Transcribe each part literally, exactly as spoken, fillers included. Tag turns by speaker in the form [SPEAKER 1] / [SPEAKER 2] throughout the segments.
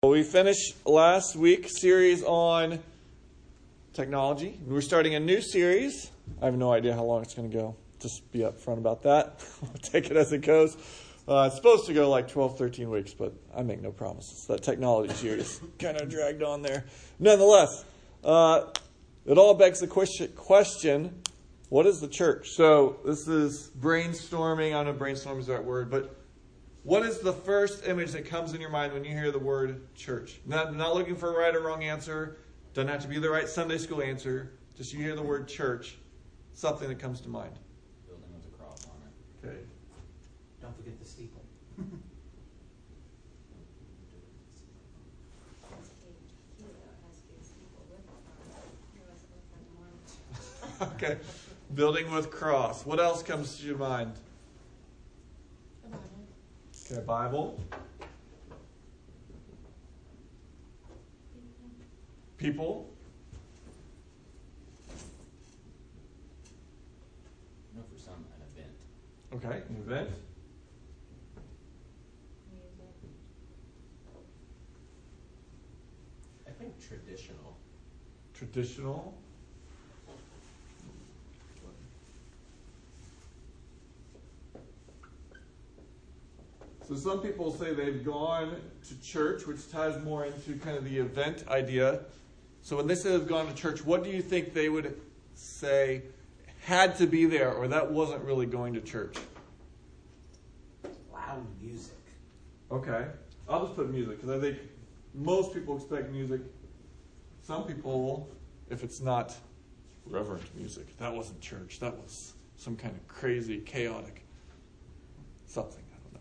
[SPEAKER 1] Well, we finished last week's series on technology. We're starting a new series. I have no idea how long it's going to go. Just be upfront about that. We'll take it as it goes. Uh, it's supposed to go like twelve, thirteen weeks, but I make no promises. That technology series kind of dragged on there. Nonetheless, uh, it all begs the question, what is the church? So this is brainstorming. I don't know if brainstorming is the right word, but what is the first image that comes in your mind when you hear the word church? Not, not looking for a right or wrong answer. Doesn't have to be the right Sunday school answer. Just you hear the word church, something that comes to mind.
[SPEAKER 2] Building with a cross on it.
[SPEAKER 1] Okay.
[SPEAKER 3] Don't forget the steeple.
[SPEAKER 1] Okay. Building with cross. What else comes to your mind? Okay, Bible. People.
[SPEAKER 2] No, for some, an event.
[SPEAKER 1] Okay, an event.
[SPEAKER 3] I think traditional.
[SPEAKER 1] Traditional. So some people say they've gone to church, which ties more into kind of the event idea. So when they say they've gone to church, what do you think they would say had to be there, or that wasn't really going to church?
[SPEAKER 3] Loud music.
[SPEAKER 1] Okay. I'll just put music, because I think most people expect music. Some people, if it's not reverent music, that wasn't church. That was some kind of crazy, chaotic something.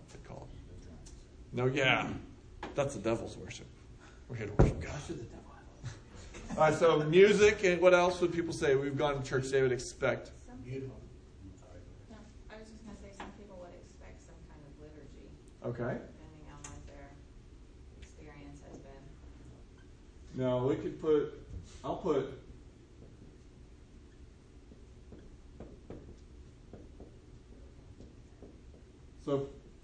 [SPEAKER 1] No, yeah. That's the devil's worship. We're here to worship God.
[SPEAKER 3] To the devil.
[SPEAKER 1] All right, so music, and what else would people say? We've gone to church, they would expect.
[SPEAKER 4] Some people, no, I was just going to say some people would expect some kind of liturgy.
[SPEAKER 1] Okay.
[SPEAKER 4] Depending on what their experience has been.
[SPEAKER 1] No, we could put, I'll put, so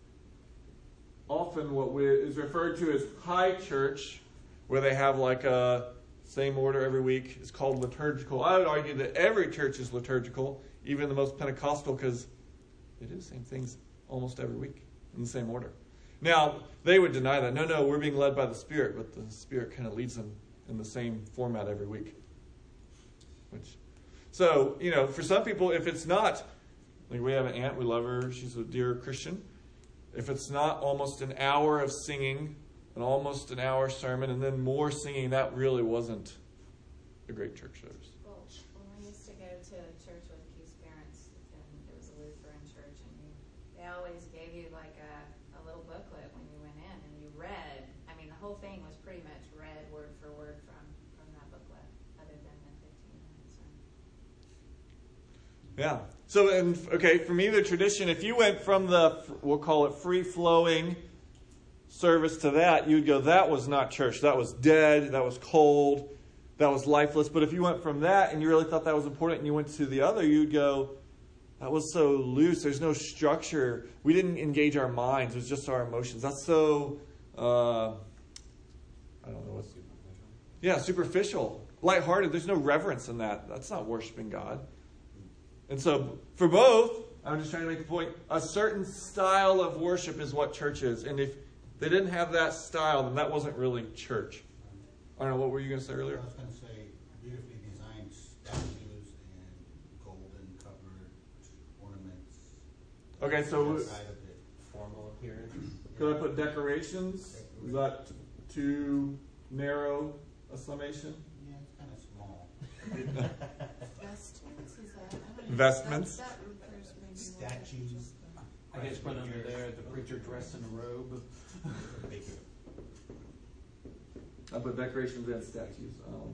[SPEAKER 1] often what we, is referred to as high church, where they have like a same order every week, is called liturgical. I would argue that every church is liturgical, even the most Pentecostal, because they do the same things almost every week in the same order. Now, they would deny that. No, no, we're being led by the Spirit, but the Spirit kind of leads them in the same format every week. Which, so, you know, for some people, if it's not, like we have an aunt, we love her, she's a dear Christian. If it's not almost an hour of singing, and almost an hour sermon, and then more singing, that really wasn't a great church service.
[SPEAKER 4] Well, when we used to go to church with Keith's parents, and it was a Lutheran church, and you, they always gave you like a, a little booklet when you went in, and you read. I mean, the whole thing was pretty much read word for word from, from that booklet, other than the fifteen minute sermon.
[SPEAKER 1] Yeah. So, and okay, for me, the tradition, if you went from the, we'll call it free-flowing service to that, you'd go, that was not church. That was dead. That was cold. That was lifeless. But if you went from that and you really thought that was important and you went to the other, you'd go, that was so loose. There's no structure. We didn't engage our minds. It was just our emotions. That's so, uh, I don't know what's, yeah, superficial. Lighthearted. There's no reverence in that. That's not worshiping God. And so, for both, I'm just trying to make a point, a certain style of worship is what church is. And if they didn't have that style, then that wasn't really church. I don't know, what were you going to say earlier?
[SPEAKER 5] I was going to say, beautifully designed statues and golden covered ornaments.
[SPEAKER 1] Okay, so
[SPEAKER 5] Outside of it.
[SPEAKER 3] Formal appearance.
[SPEAKER 1] could I put decorations? Is that too narrow a summation?
[SPEAKER 5] Yeah, it's kind of small.
[SPEAKER 6] Vestments, is that? I don't know.
[SPEAKER 1] Vestments?
[SPEAKER 6] That, that refers maybe more to
[SPEAKER 5] Statues.
[SPEAKER 6] just the-
[SPEAKER 3] I guess put under there the preacher dressed in a robe.
[SPEAKER 1] I put decorations and statues. Um,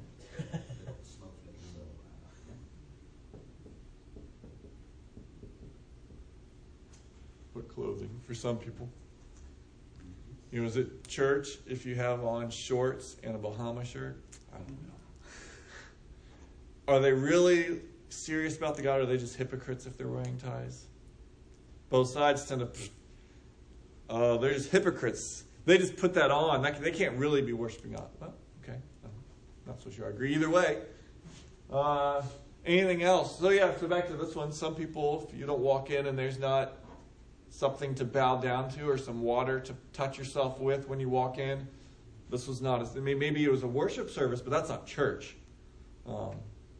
[SPEAKER 1] put clothing for some people. You know, is it church if you have on shorts and a Bahama shirt? I don't know. Are they really serious about the God, or are they just hypocrites if they're wearing ties? Both sides tend to, uh, they're just hypocrites they just put that on. That, they can't really be worshiping God. Well, okay. I'm not so sure I agree either way. Uh, anything else? So yeah, so back to this one. Some people, if you don't walk in and there's not something to bow down to or some water to touch yourself with when you walk in, this was not, I mean, maybe it was a worship service, but that's not church. Um,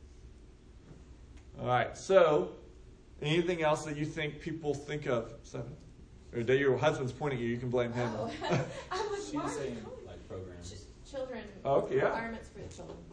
[SPEAKER 1] all right, so anything else that you think people think of? Seven? Or that your husband's pointing at you, you can blame him.
[SPEAKER 6] Oh. I was
[SPEAKER 2] She was
[SPEAKER 6] why-
[SPEAKER 2] saying like programs.
[SPEAKER 6] Ch- Children,
[SPEAKER 1] Oh, okay, yeah.
[SPEAKER 6] requirements for the children.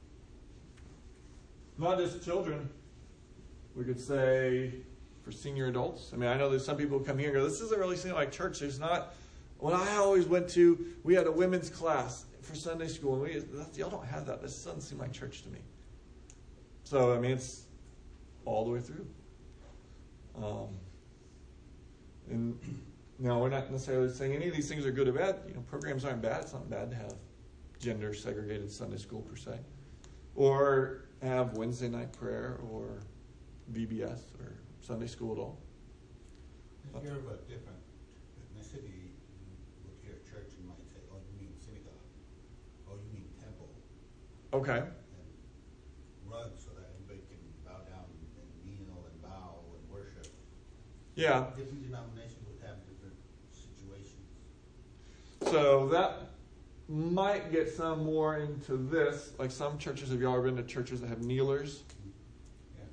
[SPEAKER 1] Not just children. We could say for senior adults. I mean, I know there's some people who come here and go, this doesn't really seem like church. There's not, when I always went to, we had a women's class for Sunday school, and we, that's, y'all don't have that. This doesn't seem like church to me. So, I mean, it's all the way through. Um, and now we're not necessarily saying any of these things are good or bad. You know, programs aren't bad. It's not bad to have gender segregated Sunday school per se, or have Wednesday night prayer or V B S or Sunday school at all.
[SPEAKER 5] If you're of a different ethnicity, you look here at church and might say, oh, you mean synagogue, oh, you mean temple,
[SPEAKER 1] Okay.
[SPEAKER 5] and rug so that everybody can bow down and kneel and bow and worship.
[SPEAKER 1] Yeah.
[SPEAKER 5] Different denominations would have different situations.
[SPEAKER 1] So that might get some more into this. Like some churches, have y'all ever been to churches that have kneelers?
[SPEAKER 5] Yeah.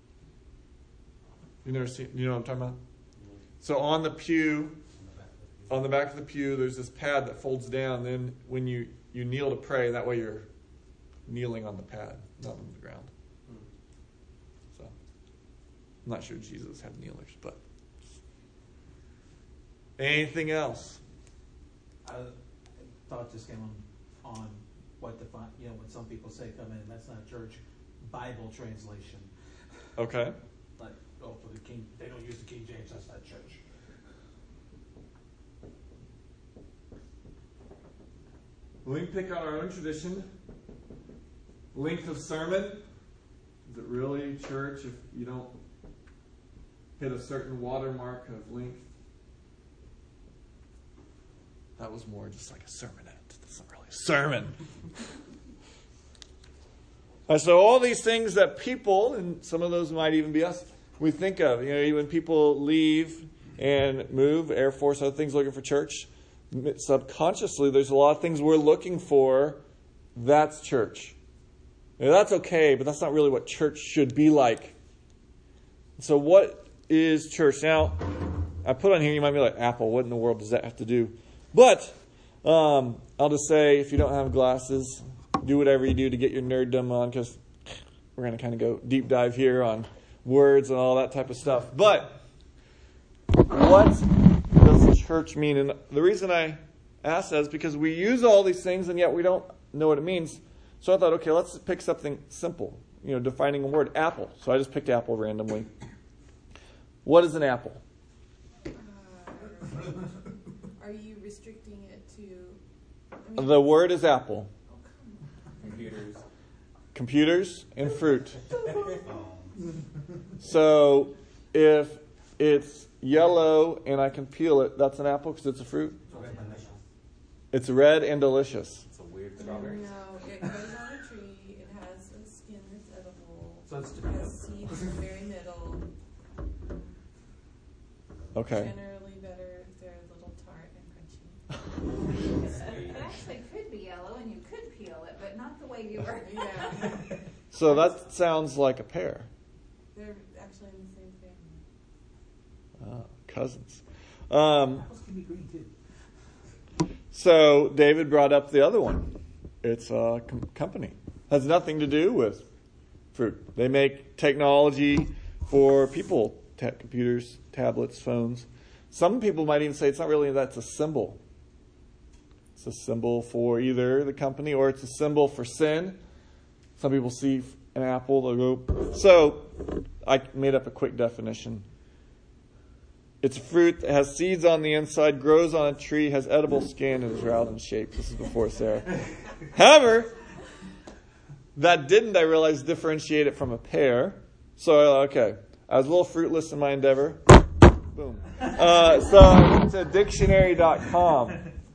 [SPEAKER 1] You never seen? You know what I'm talking about? So on the pew,
[SPEAKER 5] On the back of the
[SPEAKER 1] on the back of the pew, there's this pad that folds down. Then when you you kneel to pray, that way you're kneeling on the pad, not on the ground. So I'm not sure Jesus had kneelers, but anything else?
[SPEAKER 3] I thought just came on, on what the, fi- you know, when some people say come in, that's not church, Bible translation.
[SPEAKER 1] Okay.
[SPEAKER 3] Like, oh, for the King, they don't use the King James, that's not church.
[SPEAKER 1] We can pick out our own tradition. Length of sermon. Is it really church if you don't hit a certain watermark of length? That was more just like a sermonette. That's not really a sermon. And so all these things that people, and some of those might even be us, we think of. You know, when people leave and move, Air Force, other things looking for church, subconsciously there's a lot of things we're looking for. That's church. Now, that's okay, but that's not really what church should be like. So what is church? Now, I put on here, you might be like, Apple, what in the world does that have to do? But um, I'll just say, if you don't have glasses, do whatever you do to get your nerddom on, because we're going to kind of go deep dive here on words and all that type of stuff. But what does church mean? And the reason I asked that is because we use all these things and yet we don't know what it means. So I thought, okay, let's pick something simple, you know, defining a word, apple. So I just picked apple randomly. What is an apple?
[SPEAKER 6] Uh, are you restricting it to? I mean,
[SPEAKER 1] The word is apple.
[SPEAKER 6] oh, come
[SPEAKER 2] Computers.
[SPEAKER 1] Computers and fruit.
[SPEAKER 5] Um,
[SPEAKER 1] So if it's yellow and I can peel it, that's an apple because it's a fruit? It's red and delicious.
[SPEAKER 2] It's a weird
[SPEAKER 6] on.
[SPEAKER 2] strawberry.
[SPEAKER 6] No, it grows on a tree. It has a skin that's edible.
[SPEAKER 3] So it's
[SPEAKER 6] It
[SPEAKER 3] tomato.
[SPEAKER 6] has seeds in the very middle.
[SPEAKER 1] Okay.
[SPEAKER 6] Generally better if they're a little tart and crunchy.
[SPEAKER 4] It actually could be yellow and you could peel it, but not the way you were.
[SPEAKER 6] Yeah,
[SPEAKER 1] So that sounds like a pear.
[SPEAKER 6] they're actually in the same family.
[SPEAKER 1] Ah, cousins. Um,
[SPEAKER 3] Apples can be green too.
[SPEAKER 1] so David brought up the other one. It's a com- company. Has nothing to do with fruit. They make technology for people, ta- computers, tablets, phones. Some people might even say it's not really that's a symbol. It's a symbol for either the company or it's a symbol for sin. Some people see an apple, they'll go. So I made up a quick definition. It's a fruit that has seeds on the inside, grows on a tree, has edible skin, and is round in shape. This is before Sarah. However, that didn't, I realized, differentiate it from a pear. So, okay, I was a little fruitless in my endeavor. Boom. Uh, so I went to dictionary dot com.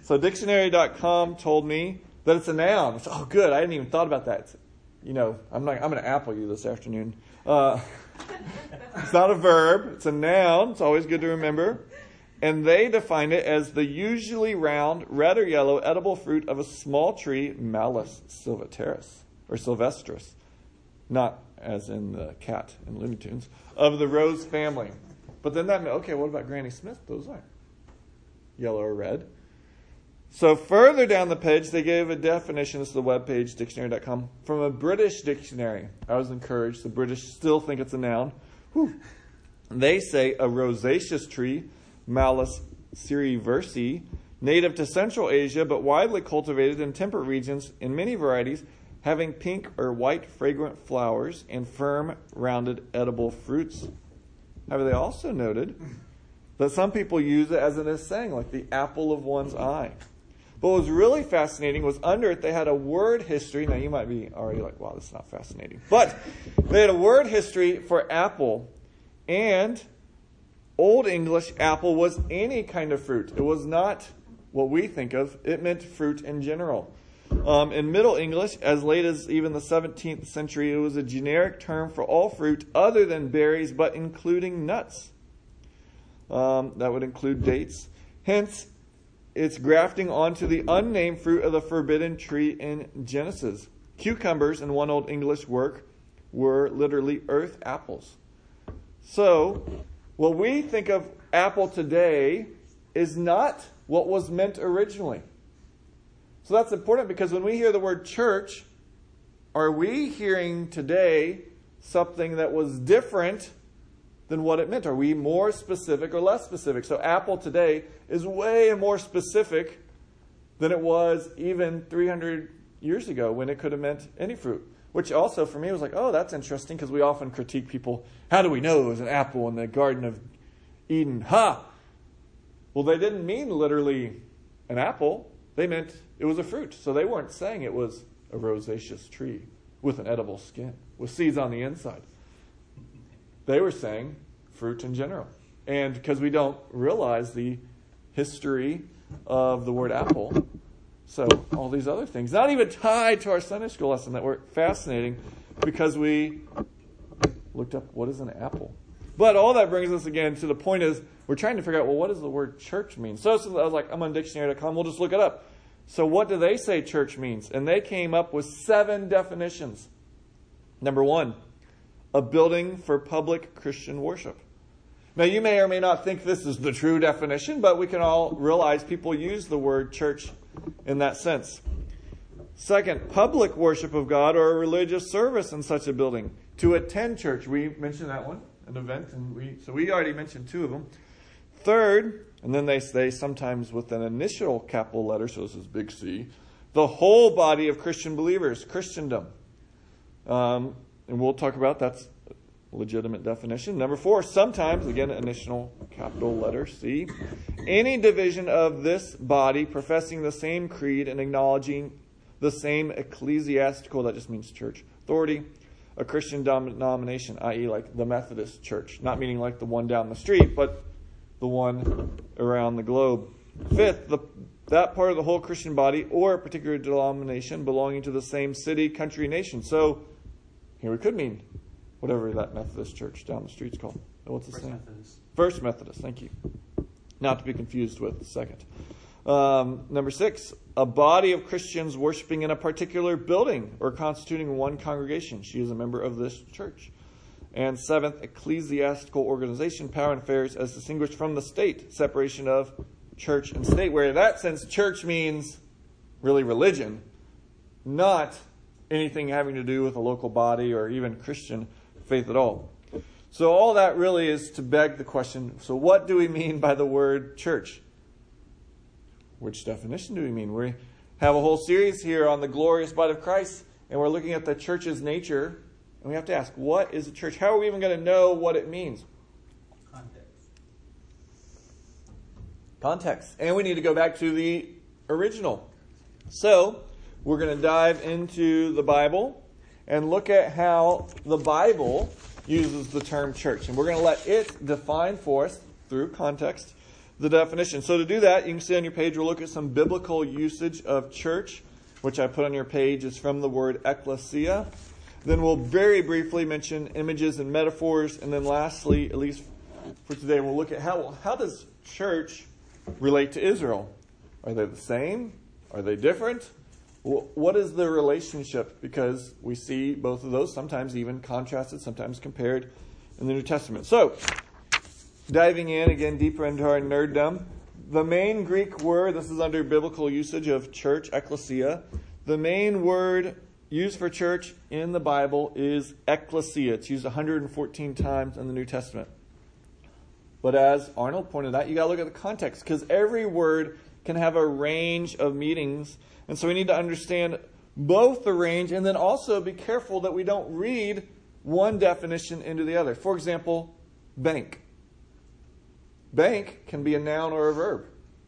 [SPEAKER 1] So dictionary dot com told me that it's a noun. It's, oh, good. I hadn't even thought about that. It's, you know, I'm not, I'm going to apple you this afternoon. Uh, it's not a verb. It's a noun. It's always good to remember. And they define it as the usually round, red or yellow, edible fruit of a small tree, Malus sylvestris, or sylvestris, not as in the cat in Looney Tunes, of the rose family. But then that, okay, what about Granny Smith? Those aren't yellow or red. So further down the page, they gave a definition. This is the webpage, dictionary dot com, from a British dictionary. I was encouraged. The British still think it's a noun. Whew. They say a rosaceous tree, Malus cerevisiae, native to Central Asia, but widely cultivated in temperate regions in many varieties, having pink or white fragrant flowers and firm, rounded, edible fruits. However, they also noted that some people use it as an saying, like the apple of one's eye. But what was really fascinating was under it they had a word history. Now you might be already like, wow, this is not fascinating. But they had a word history for apple, and Old English apple was any kind of fruit. It was not what we think of. It meant fruit in general. Um, in Middle English, as late as even the seventeenth century, it was a generic term for all fruit other than berries, but including nuts. Um, that would include dates. Hence, it's grafting onto the unnamed fruit of the forbidden tree in Genesis. Cucumbers, in one Old English work, were literally earth apples. So, what we think of apple today is not what was meant originally. So that's important, because when we hear the word church, are we hearing today something that was different than what it meant? Are we more specific or less specific? So apple today is way more specific than it was even three hundred years ago, when it could have meant any fruit. Which also for me was like, oh, that's interesting, because we often critique people. How do we know it was an apple in the Garden of Eden? Ha! Well, they didn't mean literally an apple. They meant it was a fruit. So they weren't saying it was a rosaceous tree with an edible skin, with seeds on the inside. They were saying fruit in general. And because we don't realize the history of the word apple, so all these other things, not even tied to our Sunday school lesson, that were fascinating because we looked up what is an apple. But all that brings us again to the point is we're trying to figure out, well, what does the word church mean? So, so I was like, I'm on dictionary dot com, we'll just look it up. So what do they say church means? And they came up with seven definitions. Number one, a building for public Christian worship. Now, you may or may not think this is the true definition, but we can all realize people use the word church in that sense. Second, public worship of God or a religious service in such a building. To attend church. We mentioned that one, an event, and we so we already mentioned two of them. Third, and then they say sometimes with an initial capital letter, so this is big C, the whole body of Christian believers, Christendom. Um, and we'll talk about that's a legitimate definition. Number four, sometimes, again, initial capital letter C, any division of this body professing the same creed and acknowledging the same ecclesiastical, that just means church, authority, a Christian denomination, that is like the Methodist Church. Not meaning like the one down the street, but the one around the globe. Fifth, the, that part of the whole Christian body or a particular denomination belonging to the same city, country, nation. So here we could mean whatever that Methodist church down the street's called. What's the
[SPEAKER 3] First
[SPEAKER 1] same?
[SPEAKER 3] Methodist.
[SPEAKER 1] First Methodist, thank you. Not to be confused with the second. Um, number six, a body of Christians worshiping in a particular building or constituting one congregation. She is a member of this church. And seventh, ecclesiastical organization, power and affairs as distinguished from the state, separation of church and state, where in that sense, church means really religion, not anything having to do with a local body or even Christian faith at all. So all that really is to beg the question, so what do we mean by the word church? Which definition do we mean? We have a whole series here on the glorious body of Christ, and we're looking at the church's nature. And we have to ask, what is a church? How are we even going to know what it means?
[SPEAKER 3] Context.
[SPEAKER 1] Context. And we need to go back to the original. So, we're going to dive into the Bible and look at how the Bible uses the term church. And we're going to let it define for us, through context, the definition. So to do that, you can see on your page, we'll look at some biblical usage of church, which I put on your page is from the word ecclesia. Then we'll very briefly mention images and metaphors. And then lastly, at least for today, we'll look at how, how does church relate to Israel? Are they the same? Are they different? What is the relationship? Because we see both of those, sometimes even contrasted, sometimes compared in the New Testament. So, diving in again deeper into our nerddom, the main Greek word, this is under biblical usage of church, ecclesia. The main word used for church in the Bible is ecclesia. It's used one hundred fourteen times in the New Testament. But as Arnold pointed out, you got to look at the context, because every word can have a range of meanings. And so we need to understand both the range and then also be careful that we don't read one definition into the other. For example, bank. Bank can be a noun or a verb.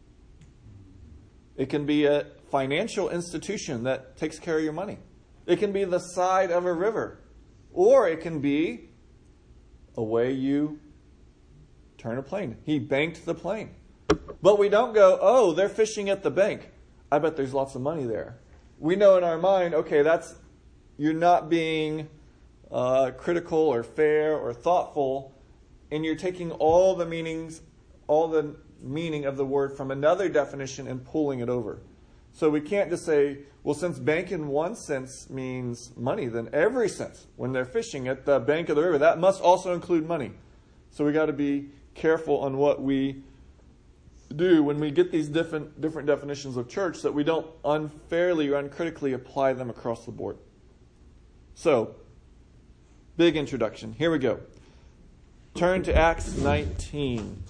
[SPEAKER 1] It can be a financial institution that takes care of your money. It can be the side of a river. Or it can be a way you turn a plane. He banked the plane. But we don't go, oh, they're fishing at the bank. I bet there's lots of money there. We know in our mind, okay, that's you're not being uh, critical or fair or thoughtful, and you're taking all the meanings, all the meaning of the word from another definition and pulling it over. So we can't just say, well, since bank in one sense means money, then every sense, when they're fishing at the bank of the river, that must also include money. So we got to be careful on what we do when we get these different different definitions of church, that we don't unfairly or uncritically apply them across the board. So, big introduction. Here we go. Turn to Acts nineteen.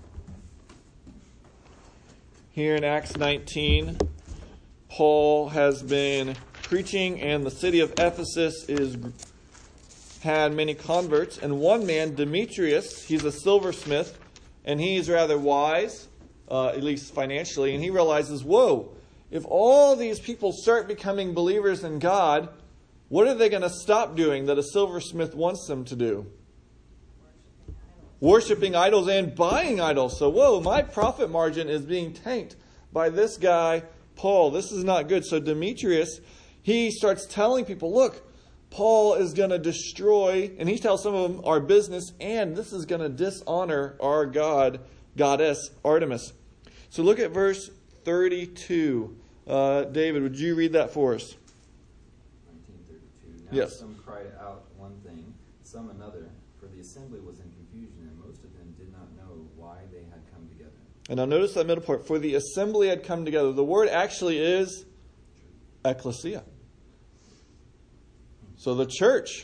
[SPEAKER 1] Here in Acts nineteen, Paul has been preaching, and the city of Ephesus is had many converts. And one man, Demetrius, he's a silversmith, and he's rather wise. Uh, at least financially, and he realizes, whoa, if all these people start becoming believers in God, what are they going to stop doing that a silversmith wants them to do? Worshipping idols and buying idols. So, whoa, my profit margin is being tanked by this guy, Paul. This is not good. So Demetrius, he starts telling people, look, Paul is going to destroy, and he tells some of them, our business, and this is going to dishonor our God, goddess Artemis. So look at verse thirty-two. Uh, David, would you read that for us?
[SPEAKER 2] nineteen thirty-two. Now
[SPEAKER 1] Yes.
[SPEAKER 2] some cried out one thing, some another, for the assembly was in confusion, and most of them did not know why they had come together.
[SPEAKER 1] And now notice that middle part. For the assembly had come together. The word actually is ecclesia. So the church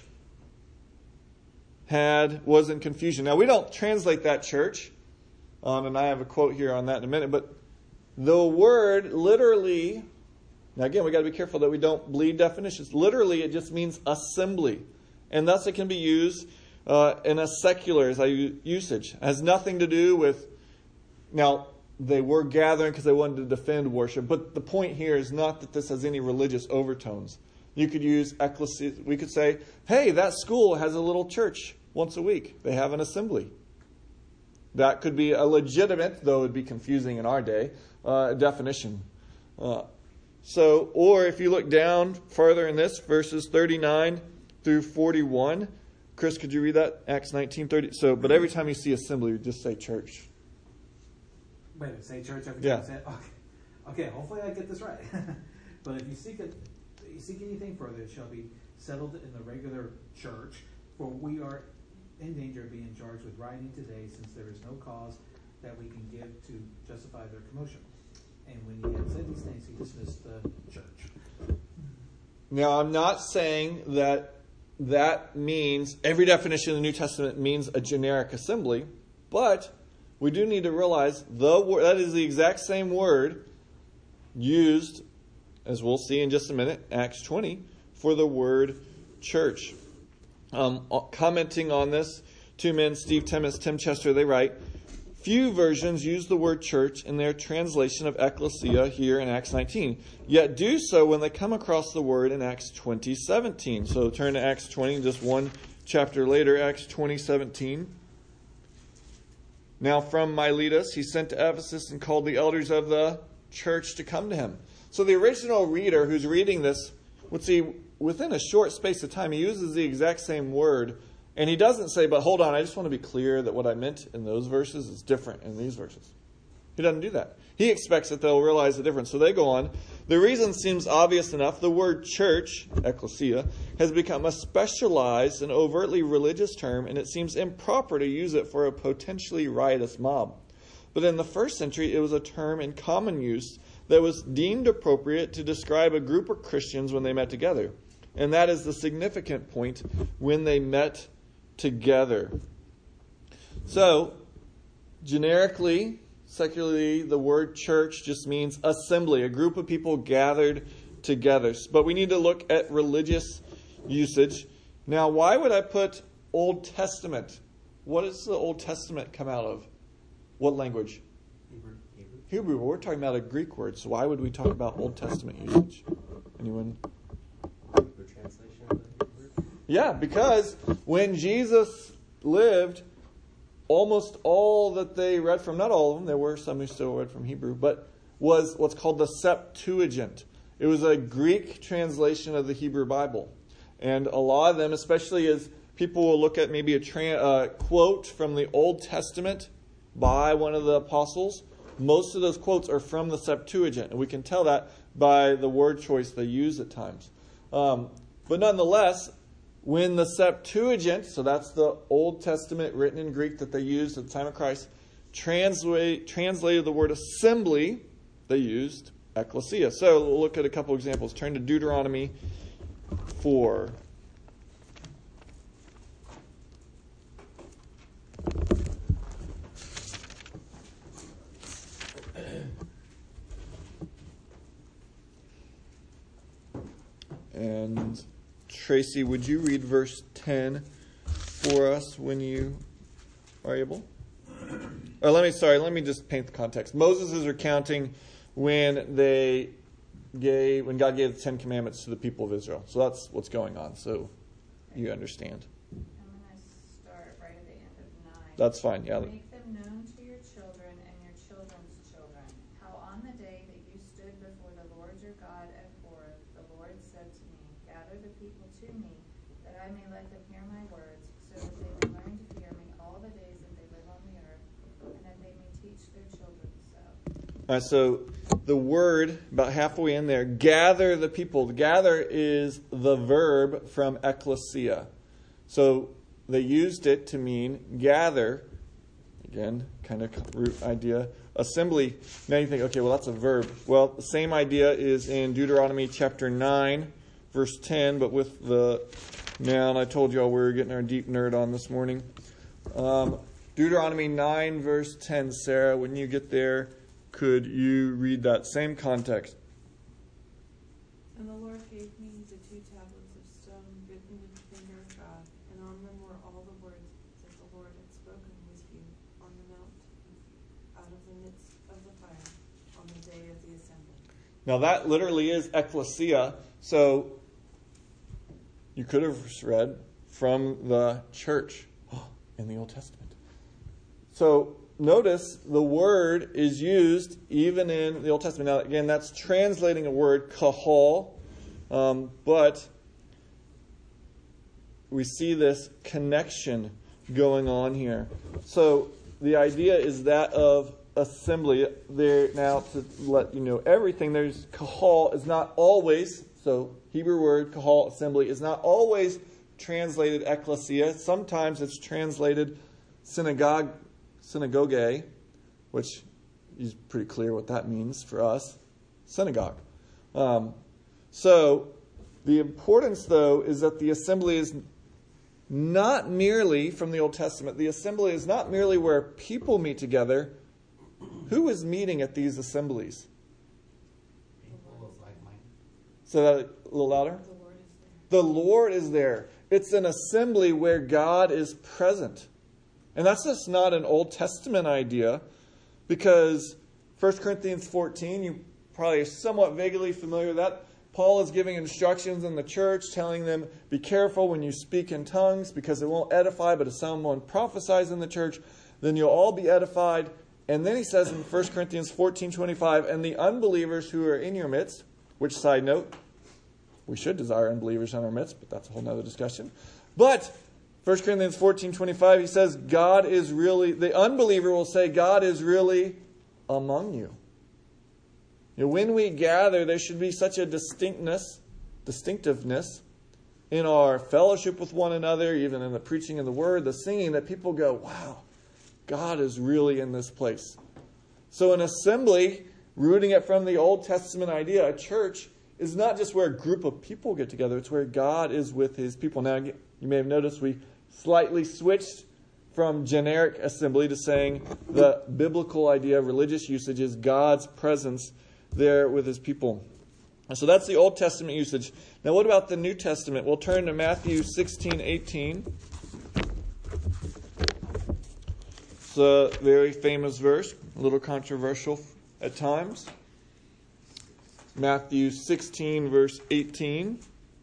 [SPEAKER 1] had was in confusion. Now we don't translate that church. Um, and I have a quote here on that in a minute. But the word literally, now again, we got to be careful that we don't bleed definitions. Literally, it just means assembly. And thus it can be used uh, in a secular as I usage. It has nothing to do with, now, they were gathering because they wanted to defend worship. But the point here is not that this has any religious overtones. You could use ecclesia. We could say, hey, that school has a little church once a week. They have an assembly. That could be a legitimate, though it would be confusing in our day, uh, definition. Uh, so, or if you look down further in this, verses thirty-nine through forty-one. Chris, could you read that? Acts nineteen thirty. So, but every time you see assembly, you just say church.
[SPEAKER 3] Wait a minute, say church every
[SPEAKER 1] Yeah.
[SPEAKER 3] time. Say, okay. Okay, hopefully I get this right. But if you seek it, you seek anything further, it shall be settled in the regular church, for we are in danger of being charged with rioting today, since there is no cause that we can give to justify their commotion. And when he had said these things, he dismissed the church.
[SPEAKER 1] Now, I'm not saying that that means every definition in the New Testament means a generic assembly, but we do need to realize the word, that is the exact same word used, as we'll see in just a minute, Acts twenty, for the word church. Um, commenting on this, two men, Steve Timmis, Tim Chester, they write, few versions use the word church in their translation of ecclesia here in Acts nineteen, yet do so when they come across the word in Acts twenty seventeen. So turn to Acts twenty, just one chapter later, Acts twenty seventeen. Now from Miletus he sent to Ephesus and called the elders of the church to come to him. So the original reader who's reading this would see within a short space of time he uses the exact same word. And he doesn't say, but hold on, I just want to be clear that what I meant in those verses is different in these verses. He doesn't do that. He expects that they'll realize the difference. So they go on. The reason seems obvious enough. The word church, ecclesia, has become a specialized and overtly religious term, and it seems improper to use it for a potentially riotous mob. But in the first century, it was a term in common use that was deemed appropriate to describe a group of Christians when they met together. And that is the significant point, when they met together. So, generically, secularly, the word church just means assembly, a group of people gathered together. But we need to look at religious usage. Now, why would I put Old Testament? What does the Old Testament come out of? What language?
[SPEAKER 2] Hebrew. Hebrew.
[SPEAKER 1] Hebrew. We're talking about a Greek word, so why would we talk about Old Testament usage? Anyone?
[SPEAKER 2] Hebrew translation of the Hebrew.
[SPEAKER 1] Yeah, because when Jesus lived, almost all that they read from, not all of them, there were some who still read from Hebrew, but was what's called the Septuagint. It was a Greek translation of the Hebrew Bible. And a lot of them, especially as people will look at maybe a tra- uh, quote from the Old Testament by one of the apostles, most of those quotes are from the Septuagint. And we can tell that by the word choice they use at times. Um, but nonetheless, when the Septuagint, so that's the Old Testament written in Greek that they used at the time of Christ, translate, translated the word assembly, they used ecclesia. So we'll look at a couple examples. Turn to Deuteronomy four. And Tracy, would you read verse ten for us when you are able? Or let me, sorry, let me just paint the context. Moses is recounting when they gave, when God gave the Ten Commandments to the people of Israel. So that's what's going on. So you understand.
[SPEAKER 4] I'm going to start right at the end of nine.
[SPEAKER 1] That's fine. Yeah.
[SPEAKER 4] Make them known to your children and your children's children, how on the day that you stood before the Lord your God at Horeb, the Lord said to me, gather the people to me, that I may let them hear my words, so that they may learn to fear me all the days that they live on the earth, and that they may teach their children so.
[SPEAKER 1] All right, so the word, about halfway in there, gather the people. Gather is the verb from ecclesia. So they used it to mean gather. Again, kind of root idea. Assembly. Now you think, okay, well, that's a verb. Well, the same idea is in Deuteronomy chapter nine, verse ten, but with the noun. I told you all we were getting our deep nerd on this morning. Um, Deuteronomy nine, verse ten. Sarah, when you get there, could you read that same context?
[SPEAKER 6] And the Lord gave me the two tablets of stone written with the finger of God, and on them were all the words that the Lord had spoken with you on the mount out of the midst of the fire on the day of the assembly.
[SPEAKER 1] Now that literally is ecclesia. So you could have read from the church in the Old Testament. So notice the word is used even in the Old Testament. Now again, that's translating a word, kahal, um, but we see this connection going on here. So the idea is that of assembly. There now, to let you know everything, there's kahal is not always, so Hebrew word kahal, assembly, is not always translated ecclesia. Sometimes it's translated synagogue, synagogue, which is pretty clear what that means for us, synagogue. Um, so the importance, though, is that the assembly is not merely, from the Old Testament, the assembly is not merely where people meet together. Who is meeting at these assemblies?
[SPEAKER 5] People of like mind.
[SPEAKER 1] Say that a little louder.
[SPEAKER 6] The Lord is there.
[SPEAKER 1] The Lord is there. It's an assembly where God is present. And that's just not an Old Testament idea, because First Corinthians fourteen, you probably are somewhat vaguely familiar with that. Paul is giving instructions in the church, telling them, be careful when you speak in tongues, because it won't edify, but if someone prophesies in the church, then you'll all be edified. And then he says in First Corinthians fourteen twenty-five, and the unbelievers who are in your midst, which, side note, we should desire unbelievers in our midst, but that's a whole other discussion. But First Corinthians fourteen twenty-five, he says, God is really, the unbeliever will say, God is really among you. You know, when we gather, there should be such a distinctness, distinctiveness in our fellowship with one another, even in the preaching of the word, the singing, that people go, wow, God is really in this place. So an assembly, rooting it from the Old Testament idea, a church is not just where a group of people get together, it's where God is with his people. Now, you may have noticed we slightly switched from generic assembly to saying the biblical idea of religious usage is God's presence there with his people. And so that's the Old Testament usage. Now what about the New Testament? We'll turn to Matthew sixteen eighteen. It's a very famous verse, a little controversial at times. Matthew sixteen, verse eighteen.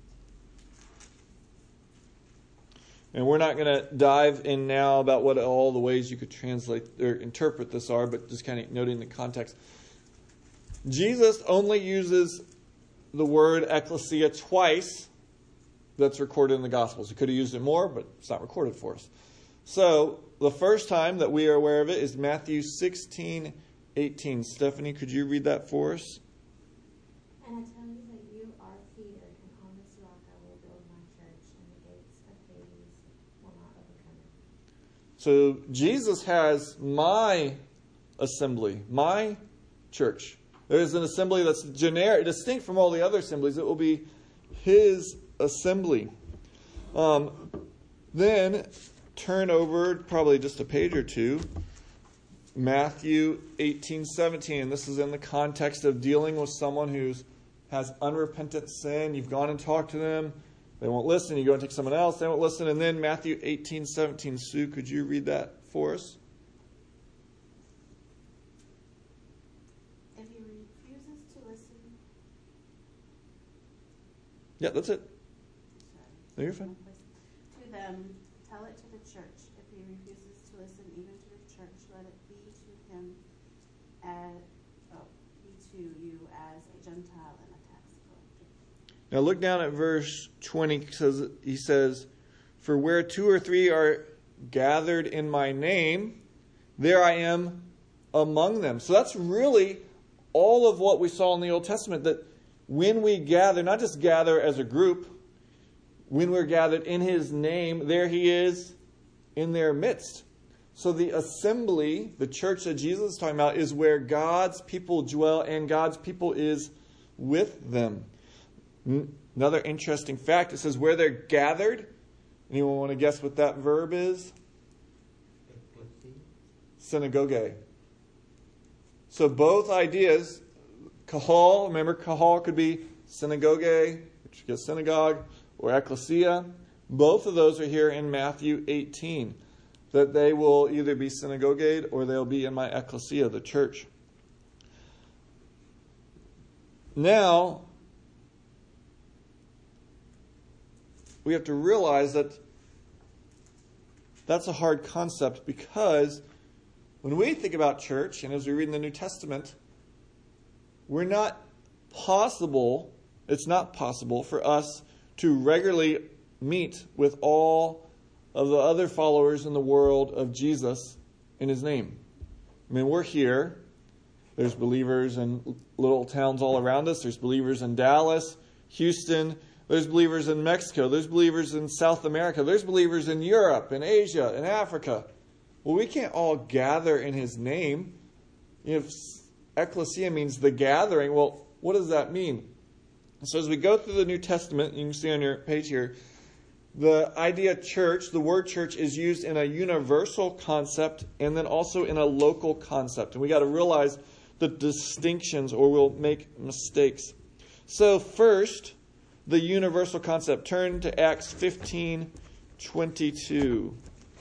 [SPEAKER 1] And we're not going to dive in now about what all the ways you could translate or interpret this are, but just kind of noting the context. Jesus only uses the word ecclesia twice that's recorded in the Gospels. He could have used it more, but it's not recorded for us. So the first time that we are aware of it is Matthew sixteen eighteen. Stephanie, could you read that for us?
[SPEAKER 7] And I tell you that you are Peter, and on this rock I will build my church, and the gates of Hades will not overcome it.
[SPEAKER 1] So Jesus has my assembly, my church. There is an assembly that's generic, distinct from all the other assemblies. It will be his assembly. Um, then turn over probably just a page or two. Matthew eighteen seventeen. This is in the context of dealing with someone who's has unrepentant sin. You've gone and talked to them. They won't listen. You go and take someone else. They won't listen. And then Matthew eighteen seventeen. Sue, could you read that for us?
[SPEAKER 7] If he refuses to listen...
[SPEAKER 1] Yeah, that's it.
[SPEAKER 7] Sorry.
[SPEAKER 1] No, you're fine.
[SPEAKER 7] To them, tell it to the church. If he refuses to listen even to the church, let it be to him as, oh, be to you as a Gentile and a tax collector.
[SPEAKER 1] Now look down at verse twenty. He says, he says, for where two or three are gathered in my name, there I am among them. So that's really all of what we saw in the Old Testament, that when we gather, not just gather as a group, when we're gathered in his name, there he is in their midst. So the assembly, the church that Jesus is talking about, is where God's people dwell and God's people is with them. Another interesting fact, it says where they're gathered. Anyone want to guess what that verb is? Synagogue. So both ideas, kahal, remember kahal could be synagogue, which is synagogue, or ecclesia. Both of those are here in Matthew eighteen. That they will either be synagogued or they'll be in my ecclesia, the church. Now, we have to realize that that's a hard concept, because when we think about church, and as we read in the New Testament, we're not possible, it's not possible for us to regularly meet with all of the other followers in the world of Jesus in his name. I mean, we're here. There's believers in little towns all around us. There's believers in Dallas, Houston. There's believers in Mexico. There's believers in South America. There's believers in Europe, in Asia, in Africa. Well, we can't all gather in his name. If ecclesia means the gathering, well, what does that mean? So as we go through the New Testament, you can see on your page here, the idea church, the word church, is used in a universal concept and then also in a local concept. And we got to realize the distinctions or we'll make mistakes. So first, the universal concept. Turn to Acts fifteen twenty-two.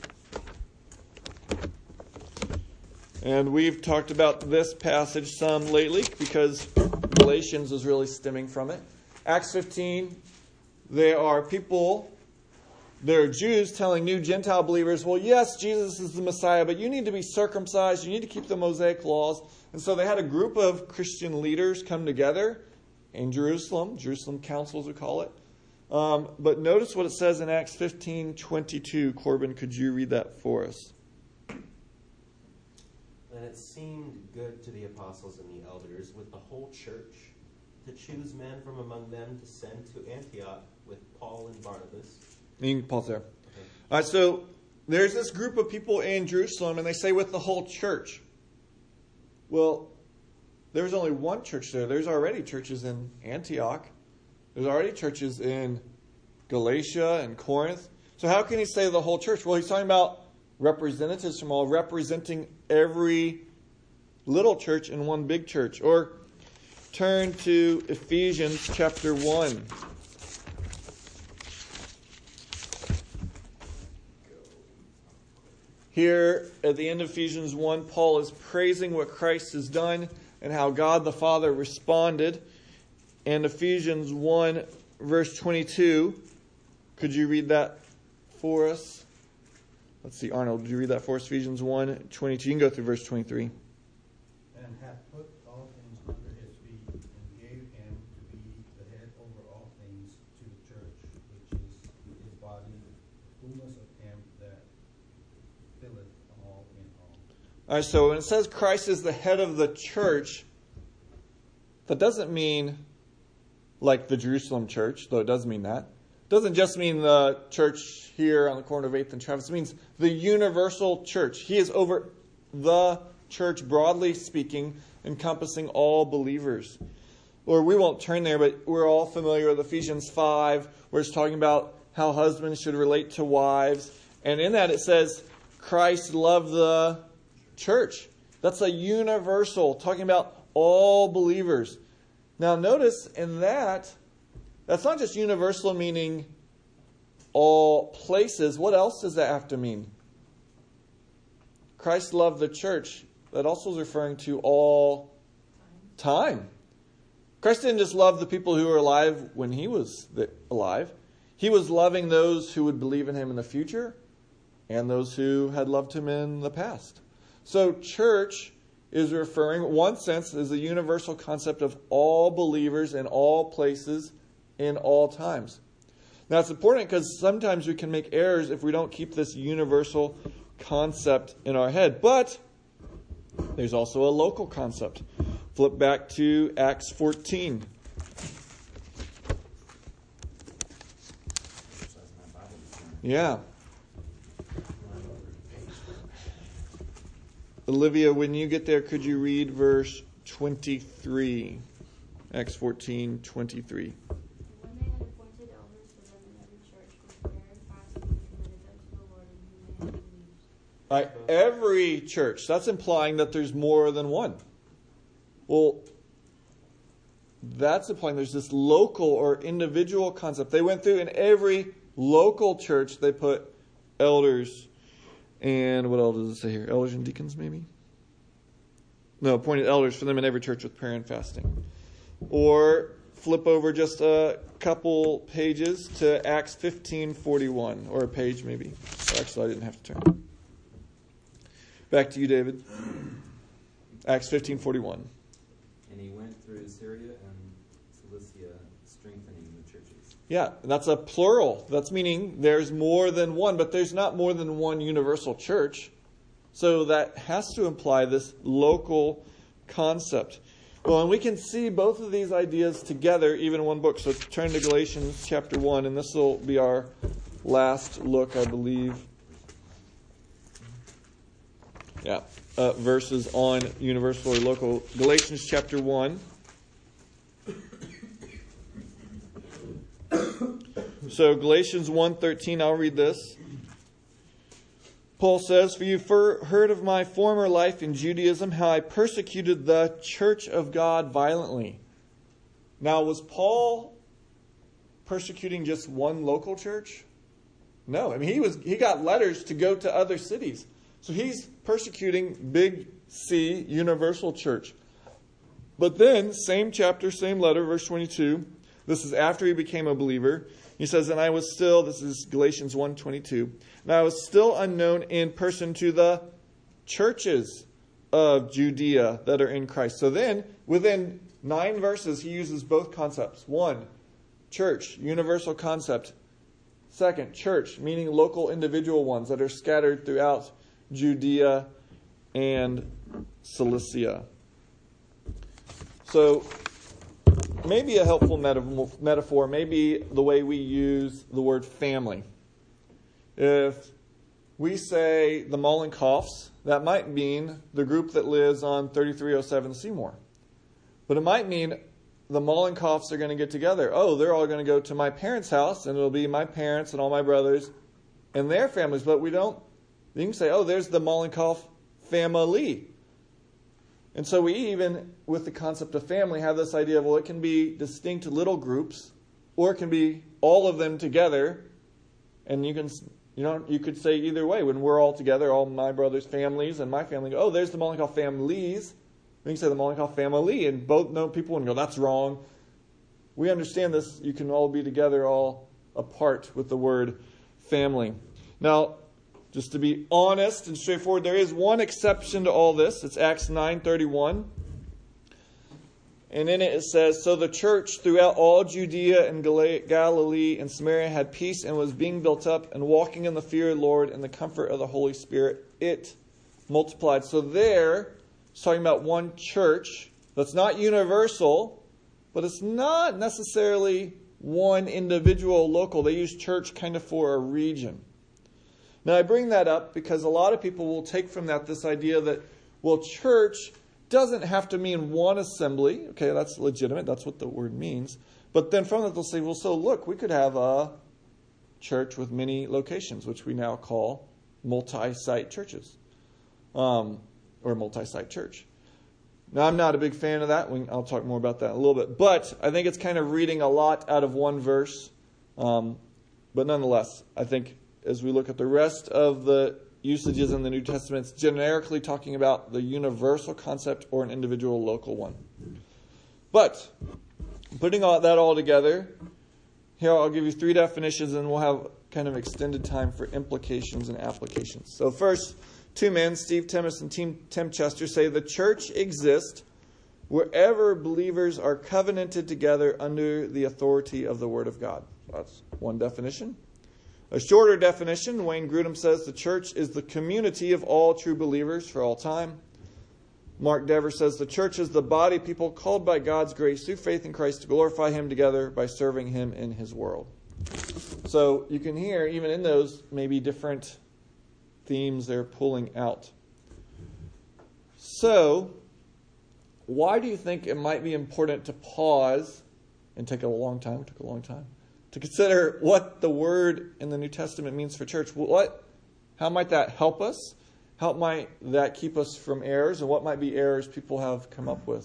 [SPEAKER 1] And we've talked about this passage some lately because Galatians is really stemming from it. Acts fifteen, there are people there are Jews telling new Gentile believers, well, yes, Jesus is the Messiah, but you need to be circumcised. You need to keep the Mosaic laws. And so they had a group of Christian leaders come together in Jerusalem. Jerusalem councils, we call it. Um, but notice what it says in Acts fifteen twenty-two. Corbin, could you read that for us?
[SPEAKER 8] And it seemed good to the apostles and the elders with the whole church to choose men from among them to send to Antioch with Paul and Barnabas.
[SPEAKER 1] You can pause there.
[SPEAKER 8] Okay.
[SPEAKER 1] All right, so there's this group of people in Jerusalem, and they say with the whole church. Well, there's only one church there. There's already churches in Antioch. There's already churches in Galatia and Corinth. So how can he say the whole church? Well, he's talking about representatives from all, representing every little church in one big church. Or turn to Ephesians chapter one. Here at the end of Ephesians one, Paul is praising what Christ has done and how God the Father responded. And Ephesians one, verse twenty-two, could you read that for us? Let's see, Arnold, would you read that for us? Ephesians one, twenty-two. You can go through verse twenty-three.
[SPEAKER 5] And hath put all things under his feet, and gave him to be the head over all things to the church, which is his body, the fullness of him that filleth all in all.
[SPEAKER 1] All right, so when it says Christ is the head of the church, that doesn't mean like the Jerusalem church, though it does mean that. It doesn't just mean the church here on the corner of eighth and Travis. It means the universal church. He is over the church, broadly speaking, encompassing all believers. Or we won't turn there, but we're all familiar with Ephesians five, where it's talking about how husbands should relate to wives. And in that it says, Christ loved the church. That's a universal, talking about all believers. Now notice in that, that's not just universal meaning all places. What else does that have to mean? Christ loved the church. That also is referring to all time. Christ didn't just love the people who were alive when he was alive. He was loving those who would believe in him in the future and those who had loved him in the past. So church is referring, in one sense, is a universal concept of all believers in all places in all times. Now it's important because sometimes we can make errors if we don't keep this universal concept in our head. But there's also a local concept. Flip back to Acts fourteen. Yeah. Olivia, when you get there, could you read verse twenty-three? Acts fourteen, twenty-three.
[SPEAKER 9] When they had appointed elders for them in every church, with prayer and fasting, they committed them to the Lord in whom they had believed.
[SPEAKER 1] All right, every church. That's implying that there's more than one. Well, that's implying there's this local or individual concept. They went through in every local church, they put elders. And what else does it say here? Elders and deacons, maybe? No, appointed elders for them in every church with prayer and fasting. Or flip over just a couple pages to Acts fifteen forty-one. Or a page, maybe. Actually, I didn't have to turn. Back to you, David. Acts fifteen forty-one.
[SPEAKER 2] And he went through Syria and Cilicia, strengthening the churches.
[SPEAKER 1] Yeah, that's a plural. That's meaning there's more than one, but there's not more than one universal church. So that has to imply this local concept. Well, and we can see both of these ideas together, even in one book. So turn to Galatians chapter one, and this will be our last look, I believe. Yeah, uh, verses on universal or local. Galatians chapter one. So Galatians one thirteen, I'll read this. Paul says, "For you've heard of my former life in Judaism, how I persecuted the church of God violently." Now, was Paul persecuting just one local church? No. I mean, he was he got letters to go to other cities. So he's persecuting big C, universal church. But then, same chapter, same letter, verse twenty-two, This is after he became a believer. He says, and I was still, this is Galatians one twenty-two, and I was still unknown in person to the churches of Judea that are in Christ. So then, within nine verses, he uses both concepts. One, church, universal concept. Second, church, meaning local individual ones that are scattered throughout Judea and Cilicia. So, maybe a helpful metaphor, maybe the way we use the word family. If we say the Mollenkoffs, that might mean the group that lives on thirty-three oh seven Seymour. But it might mean the Mollenkoffs are going to get together. Oh, they're all going to go to my parents' house, and it'll be my parents and all my brothers and their families. But we don't, you can say, oh, there's the Mollenkoff family. And so we even, with the concept of family, have this idea of, well, it can be distinct little groups, or it can be all of them together. And you can, you know, you could say either way. When we're all together, all my brothers' families and my family, go, oh, there's the Mollenkoff families. We can say the Mollenkoff family, and both know people and go, that's wrong. We understand this. You can all be together, all apart with the word family. Now, just to be honest and straightforward, there is one exception to all this. It's Acts nine thirty-one. And in it it says, so the church throughout all Judea and Galilee and Samaria had peace and was being built up and walking in the fear of the Lord and the comfort of the Holy Spirit. It multiplied. So there, it's talking about one church that's not universal, but it's not necessarily one individual local. They use church kind of for a region. Now, I bring that up because a lot of people will take from that this idea that, well, church doesn't have to mean one assembly. Okay, that's legitimate. That's what the word means. But then from that, they'll say, well, so look, we could have a church with many locations, which we now call multi-site churches, um, or multi-site church. Now, I'm not a big fan of that. We, I'll talk more about that in a little bit. But I think it's kind of reading a lot out of one verse. Um, but nonetheless, I think as we look at the rest of the usages in the New Testament, it's generically talking about the universal concept or an individual local one. But putting all that all together, here I'll give you three definitions and we'll have kind of extended time for implications and applications. So first, two men, Steve Timmis and Tim Chester, say the church exists wherever believers are covenanted together under the authority of the Word of God. That's one definition. A shorter definition, Wayne Grudem says the church is the community of all true believers for all time. Mark Dever says the church is the body of people called by God's grace through faith in Christ to glorify Him together by serving Him in His world. So you can hear, even in those, maybe different themes they're pulling out. So, why do you think it might be important to pause and take a long time? It took a long time. To consider what the word in the New Testament means for church. What, how might that help us? How might that keep us from errors? And what might be errors people have come up with?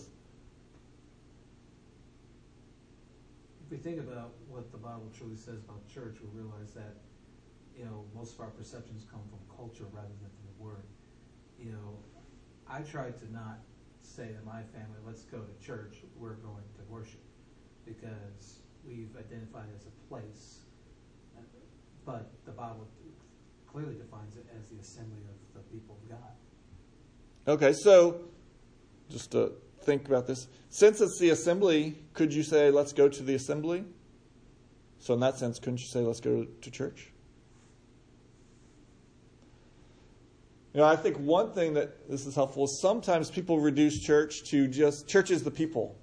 [SPEAKER 3] If we think about what the Bible truly says about church, we realize that, you know, most of our perceptions come from culture rather than from the Word. You know, I try to not say to my family, let's go to church, we're going to worship. Because we've identified it as a place, but the Bible clearly defines it as the assembly of the people of God.
[SPEAKER 1] Okay, so just to think about this. Since it's the assembly, could you say, let's go to the assembly? So in that sense, couldn't you say, let's go to church? You know, I think one thing that this is helpful is sometimes people reduce church to just, church is the people.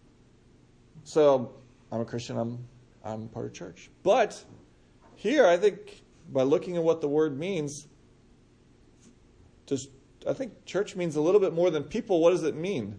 [SPEAKER 1] So I'm a Christian, I'm I'm part of church. But here, I think, by looking at what the word means, just I think church means a little bit more than people. What does it mean?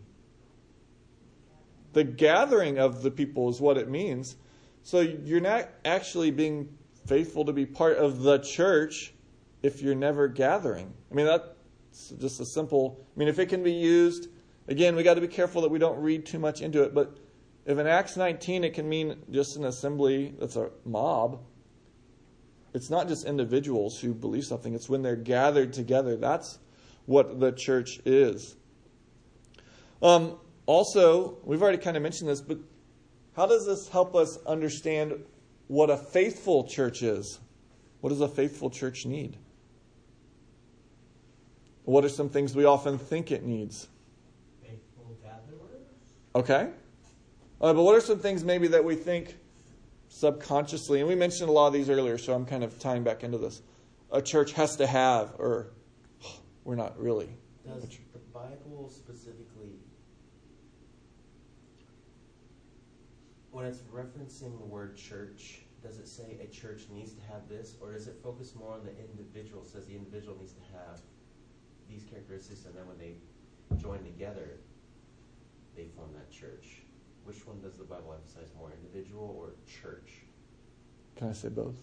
[SPEAKER 1] The gathering of the people is what it means. So you're not actually being faithful to be part of the church if you're never gathering. I mean, that's just a simple, I mean, if it can be used, again, we got to be careful that we don't read too much into it, but if in Acts nineteen it can mean just an assembly that's a mob, it's not just individuals who believe something. It's when they're gathered together. That's what the church is. Um, also, we've already kind of mentioned this, but how does this help us understand what a faithful church is? What does a faithful church need? What are some things we often think it needs?
[SPEAKER 5] Faithful gatherers.
[SPEAKER 1] Okay. Uh, but what are some things maybe that we think subconsciously, and we mentioned a lot of these earlier, so I'm kind of tying back into this, a church has to have, or oh, we're not really.
[SPEAKER 8] Does the Bible specifically, when it's referencing the word church, does it say a church needs to have this, or does it focus more on the individual, says the individual needs to have these characteristics, and then when they join together, they form that church? Which one does the Bible emphasize more, individual or church?
[SPEAKER 1] Can I say both?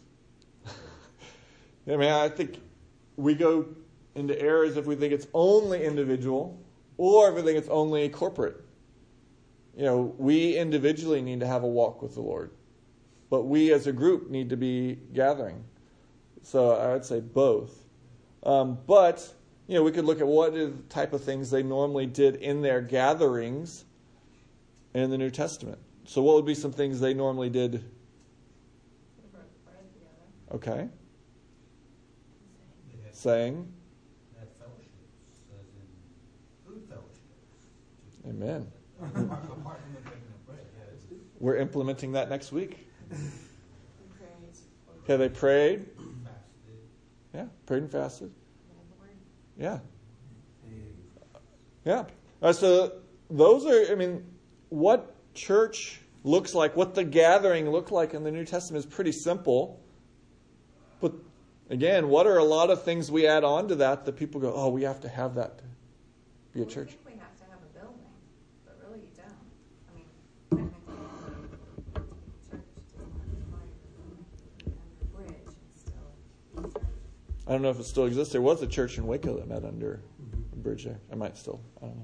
[SPEAKER 1] I mean, I think we go into errors if we think it's only individual or if we think it's only corporate. You know, we individually need to have a walk with the Lord, but we as a group need to be gathering. So I would say both. Um, but, you know, we could look at what are the type of things they normally did in their gatherings in the New Testament. So what would be some things they normally did?
[SPEAKER 4] They broke bread together.
[SPEAKER 1] Okay.
[SPEAKER 5] They had,
[SPEAKER 1] Saying.
[SPEAKER 5] they had fellowships, as in food fellowships.
[SPEAKER 1] Amen.
[SPEAKER 5] Apart from the breaking of bread, yeah.
[SPEAKER 1] We're implementing that next week.
[SPEAKER 6] We prayed.
[SPEAKER 1] Okay, they prayed.
[SPEAKER 5] Fasted.
[SPEAKER 1] Yeah, prayed and fasted. Yeah.
[SPEAKER 3] Hey,
[SPEAKER 1] Yeah. Uh, so those are, I mean, what church looks like, what the gathering looked like in the New Testament is pretty simple. But again, what are a lot of things we add on to that that people go, oh, we have to have that to be a
[SPEAKER 4] We
[SPEAKER 1] church?
[SPEAKER 4] think we have to have a building, but really you don't. I mean, technically, church does not require a building. Under a bridge, it's still a church.
[SPEAKER 1] I don't know if it still exists. There was a church in Waco that met under a bridge there. I might still, I don't know.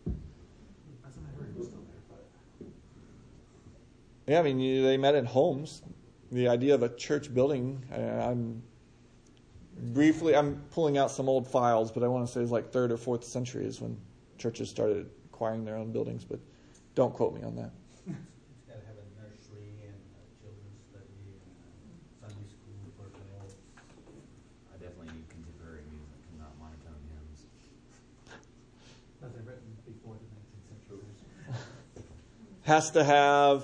[SPEAKER 3] I thought I heard it was still there, but
[SPEAKER 1] Yeah, I mean, you, they met in homes. The idea of a church building, I, I'm briefly, I'm pulling out some old files, but I want to say it's like third or fourth century is when churches started acquiring their own buildings, but don't quote me on that.
[SPEAKER 5] It's got to have a nursery and a children's study and a Sunday school for adults.
[SPEAKER 2] I definitely need contemporary music and not monotone hymns.
[SPEAKER 3] nothing written before the nineteenth century.
[SPEAKER 1] Has to have,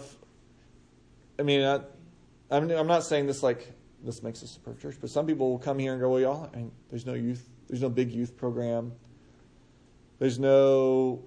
[SPEAKER 1] I mean, I, I'm, I'm not saying this like this makes us a perfect church, but some people will come here and go, well, y'all, I mean, there's no youth, there's no big youth program. There's no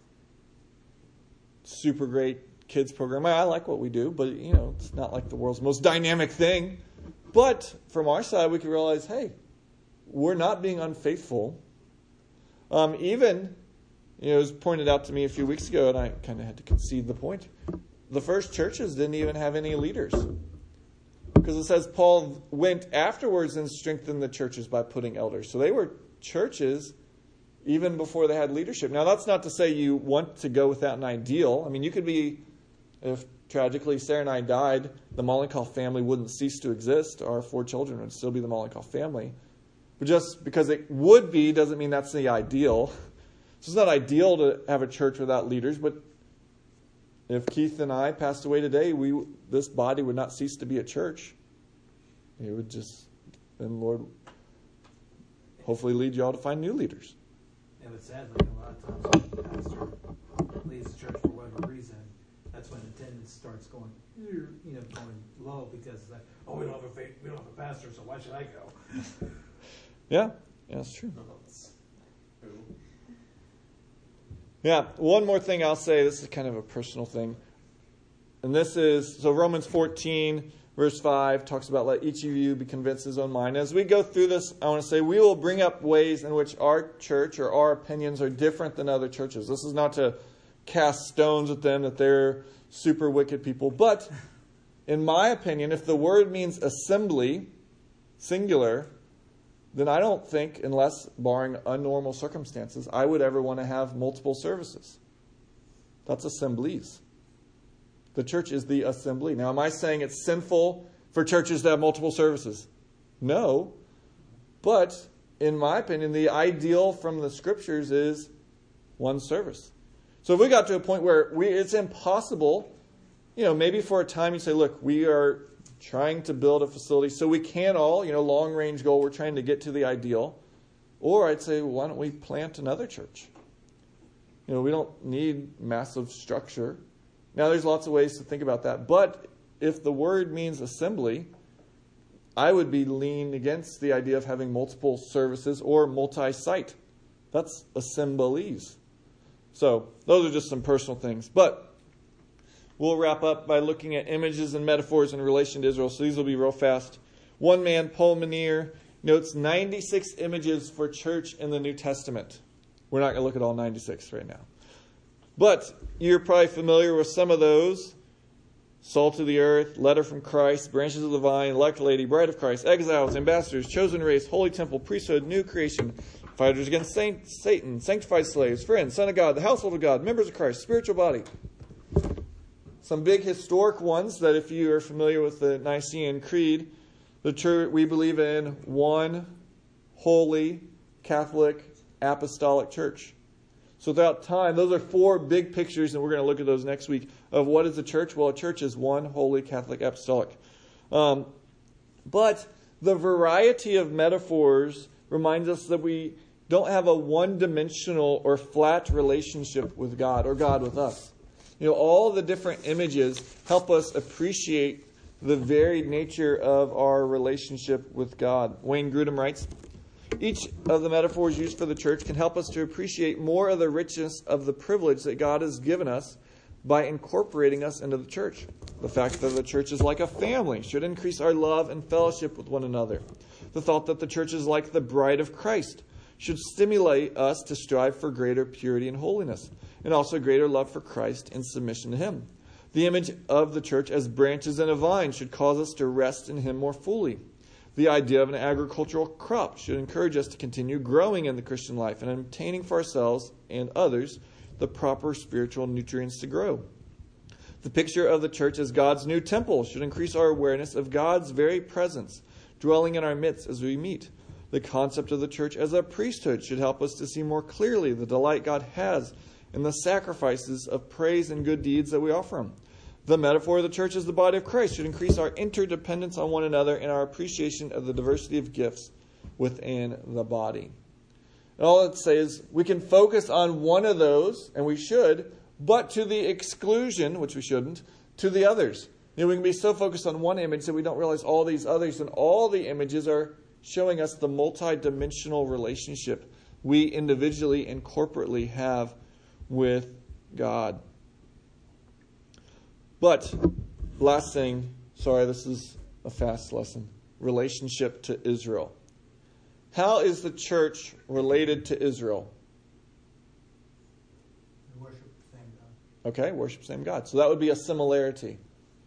[SPEAKER 1] super great kids program. I like what we do, but, you know, it's not like the world's most dynamic thing. But from our side, we can realize, hey, we're not being unfaithful. Um, even, you know, it was pointed out to me a few weeks ago, and I kind of had to concede the point. The first churches didn't even have any leaders. Because it says Paul went afterwards and strengthened the churches by putting elders. So they were churches even before they had leadership. Now, that's not to say you want to go without an ideal. I mean, you could be, if tragically Sarah and I died, the Mollenkoff family wouldn't cease to exist. Our four children would still be the Mollenkoff family. But just because it would be doesn't mean that's the ideal. So it's not ideal to have a church without leaders, but if Keith and I passed away today, we this body would not cease to be a church. It would just, and Lord, hopefully lead you all to find new leaders.
[SPEAKER 3] And it's sad, like a lot of times when the pastor leaves the church for whatever reason, that's when attendance starts going, you know, going low because it's like, oh, we don't have a faith, we don't have a pastor, so why should I go?
[SPEAKER 1] Yeah, yeah, that's true. Yeah, one more thing I'll say. This is kind of a personal thing. And this is, so Romans fourteen, verse five, talks about let each of you be convinced of his own mind. As we go through this, I want to say we will bring up ways in which our church or our opinions are different than other churches. This is not to cast stones at them that they're super wicked people. But in my opinion, if the word means assembly, singular, then I don't think, unless barring abnormal circumstances, I would ever want to have multiple services. That's assemblies. The church is the assembly. Now, am I saying it's sinful for churches to have multiple services? No. But, in my opinion, the ideal from the scriptures is one service. So if we got to a point where we, it's impossible you know, maybe for a time you say, look, we are trying to build a facility so we can all, you know, long-range goal, we're trying to get to the ideal. Or I'd say, well, why don't we plant another church? You know, we don't need massive structure. Now, there's lots of ways to think about that. But if the word means assembly, I would be leaning against the idea of having multiple services or multi-site. That's assemblies. So those are just some personal things. But we'll wrap up by looking at images and metaphors in relation to Israel. So these will be real fast. One man, Paul Manier, notes ninety-six images for church in the New Testament. We're not going to look at all ninety-six right now. But you're probably familiar with some of those. Salt of the earth, letter from Christ, branches of the vine, elect lady, bride of Christ, exiles, ambassadors, chosen race, holy temple, priesthood, new creation, fighters against Saint, Satan, sanctified slaves, friends, son of God, the household of God, members of Christ, spiritual body. Some big historic ones that if you are familiar with the Nicene Creed, the church, we believe in one holy Catholic apostolic church. So throughout time, those are four big pictures, and we're going to look at those next week, of what is a church. Well, a church is one holy Catholic apostolic. Um, but the variety of metaphors reminds us that we don't have a one-dimensional or flat relationship with God or God with us. You know, all the different images help us appreciate the varied nature of our relationship with God. Wayne Grudem writes, each of the metaphors used for the church can help us to appreciate more of the richness of the privilege that God has given us by incorporating us into the church. The fact that the church is like a family should increase our love and fellowship with one another. The thought that the church is like the bride of Christ should stimulate us to strive for greater purity and holiness, and also greater love for Christ and submission to Him. The image of the church as branches in a vine should cause us to rest in Him more fully. The idea of an agricultural crop should encourage us to continue growing in the Christian life and obtaining for ourselves and others the proper spiritual nutrients to grow. The picture of the church as God's new temple should increase our awareness of God's very presence dwelling in our midst as we meet. The concept of the church as a priesthood should help us to see more clearly the delight God has in the sacrifices of praise and good deeds that we offer Him. The metaphor of the church as the body of Christ should increase our interdependence on one another and our appreciation of the diversity of gifts within the body. And all I'd say is we can focus on one of those, and we should, but to the exclusion, which we shouldn't, to the others. You know, we can be so focused on one image that we don't realize all these others, and all the images are showing us the multi-dimensional relationship we individually and corporately have with God. But, last thing, sorry, this is a fast lesson. Relationship to Israel. How is the church related to Israel?
[SPEAKER 3] We worship the same God.
[SPEAKER 1] Okay, worship the same God. So that would be a similarity.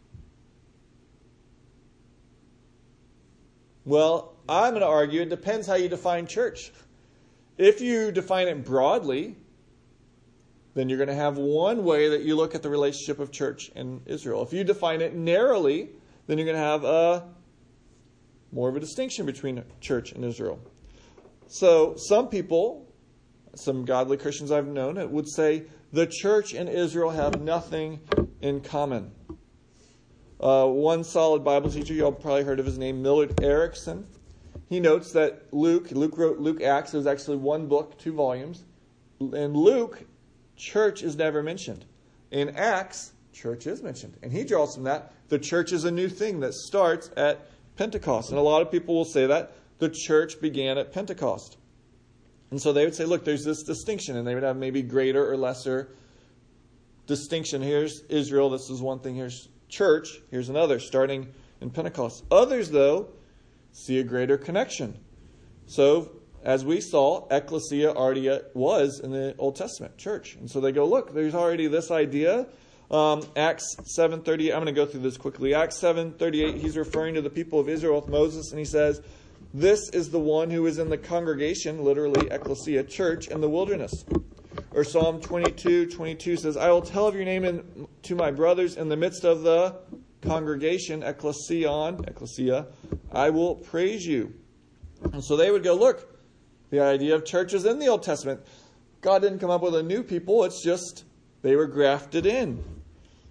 [SPEAKER 1] Well, I'm going to argue it depends how you define church. If you define it broadly, then you're going to have one way that you look at the relationship of church and Israel. If you define it narrowly, then you're going to have a more of a distinction between church and Israel. So some people, some godly Christians I've known, would say the church and Israel have nothing in common. Uh, one solid Bible teacher, you all probably heard of his name, Millard Erickson. He notes that Luke, Luke wrote Luke Acts. It was actually one book, two volumes. In Luke, church is never mentioned. In Acts, church is mentioned. And he draws from that, the church is a new thing that starts at Pentecost. And a lot of people will say that the church began at Pentecost. And so they would say, look, there's this distinction. And they would have maybe greater or lesser distinction. Here's Israel, this is one thing. Here's church, here's another, starting in Pentecost. Others, though, see a greater connection. So, as we saw, ecclesia already was in the Old Testament, church. And so they go, look, there's already this idea. Um, Acts seven thirty-eight, I'm going to go through this quickly. Acts seven thirty-eight, he's referring to the people of Israel with Moses, and he says, this is the one who is in the congregation, literally ecclesia, church, in the wilderness. Or Psalm twenty-two twenty-two says, I will tell of your name in, to my brothers in the midst of the congregation, ecclesion, ecclesia, I will praise you. And so they would go, look, the idea of church is in the Old Testament. God didn't come up with a new people. It's just they were grafted in.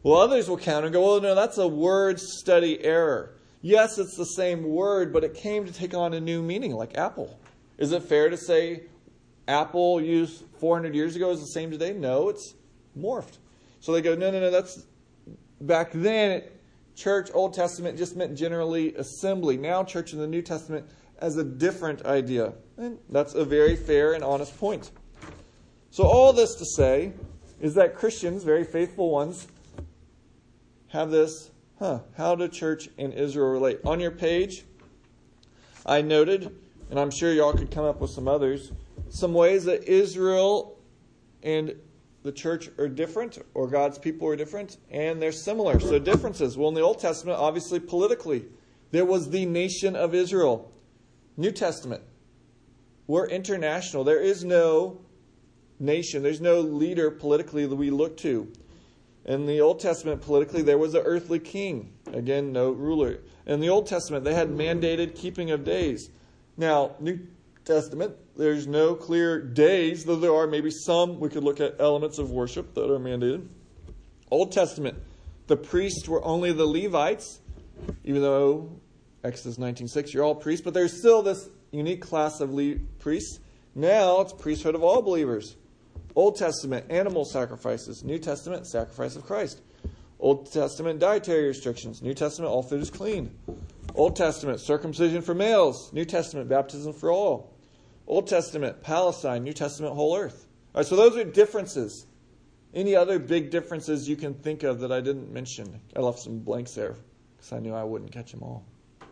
[SPEAKER 1] Well, others will counter and go, well, no, that's a word study error. Yes, it's the same word, but it came to take on a new meaning, like apple. Is it fair to say apple used four hundred years ago is the same today? No, it's morphed. So they go, no, no, no, that's back then, it, church, Old Testament just meant generally assembly. Now church in the New Testament has a different idea. And that's a very fair and honest point. So all this to say is that Christians, very faithful ones, have this, huh, how do church and Israel relate? On your page, I noted, and I'm sure y'all could come up with some others, some ways that Israel and the church are different, or God's people are different, and they're similar. So differences. Well, in the Old Testament, obviously politically, there was the nation of Israel. New Testament, we're international. There is no nation. There's no leader politically that we look to. In the Old Testament, politically, there was an earthly king. Again, no ruler. In the Old Testament, they had mandated keeping of days. Now, New Testament, there's no clear days, though there are maybe some. We could look at elements of worship that are mandated. Old Testament, the priests were only the Levites, even though Exodus nineteen six, you're all priests, but there's still this unique class of Le- priests. Now it's priesthood of all believers. Old Testament, animal sacrifices. New Testament, sacrifice of Christ. Old Testament, dietary restrictions. New Testament, all food is clean. Old Testament, circumcision for males. New Testament, baptism for all. Old Testament, Palestine. New Testament, whole earth. All right, so those are differences. Any other big differences you can think of that I didn't mention? I left some blanks there because I knew I wouldn't catch them all.